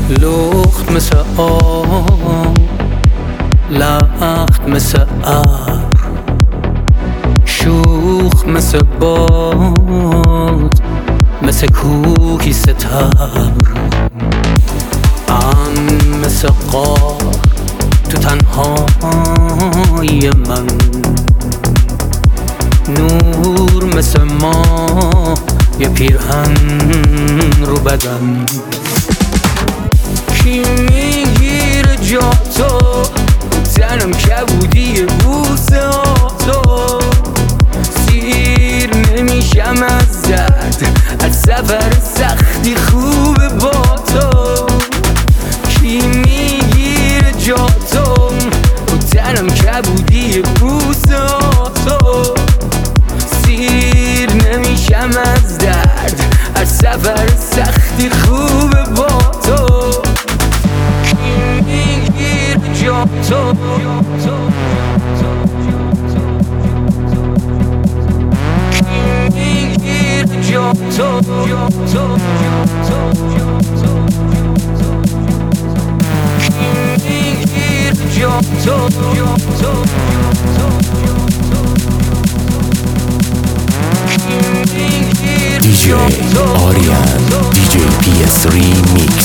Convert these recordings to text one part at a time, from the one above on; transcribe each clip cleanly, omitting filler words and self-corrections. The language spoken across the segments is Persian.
لخت مثل آب، لخت مثل ابر، شوخ مثل باد، مثل کوهی ستبر. مثل قار تو تنهای من، نور مثل ماه یه پیرهن رو بدن. کی میگیره جا تو تنم کبودی بوسه تو، سیر نمیشم از درد، از سفر سختی خوبه با تو. کی میگیره جا تو تنم کبودی بوسه تو، سیر نمیشم از درد، از سفر سختی خوبه با تو. کی میگیره جا تو، کی میگیره جا تو، DJ Aryan, DJ PS Remix.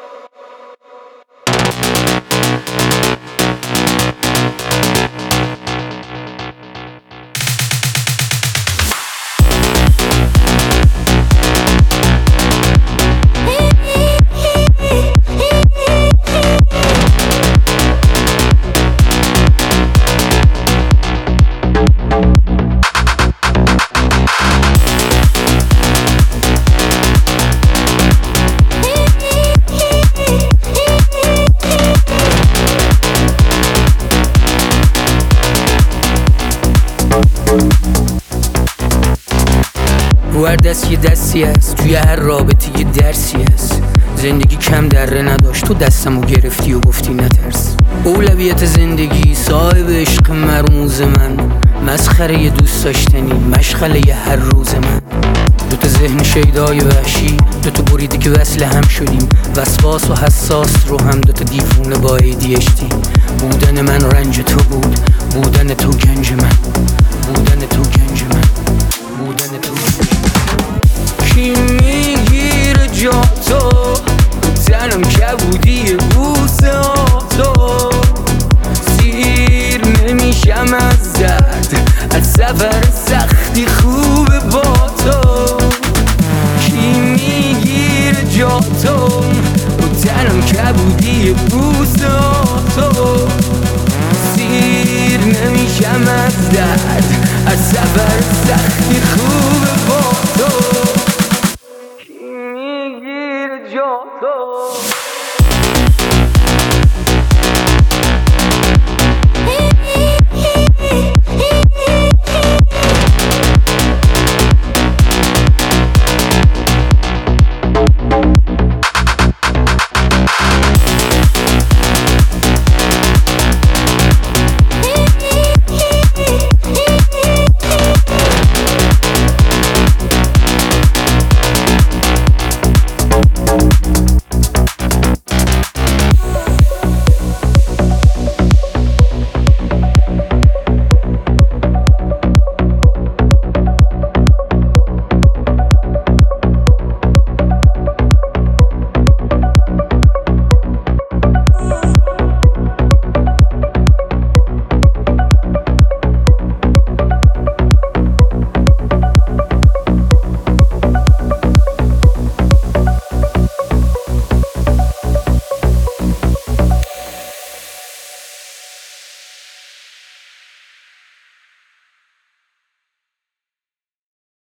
رو هر دست یه دستی هست، توی هر رابطه یه درسی هست. زندگی کم دره نداشت، تو دستمو گرفتی و گفتی نترس. اولویت زندگی صاحب عشق مرموز من، مسخره دوست داشتنی مشغله هر روز من. دوتا ذهن شیدای وحشی، دوتا بریده که وصل هم شدیم، وسواس و حساس رو هم دوتا دیوونه با ADHD. بودن من رنج تو بود، بودن تو گنج من، بودن تو گنج من، بودن تو گنج من. کی میگیره جا تو تنم کبودی بوسه تو، سیر نمیشم از درد، از سفر سختی خوبه با تو. کی میگیره جا تو تنم کبودی بوسه تو، سیر نمیشم از درد، از سفر سختی خوبه با تو. کی میگیره جا تو.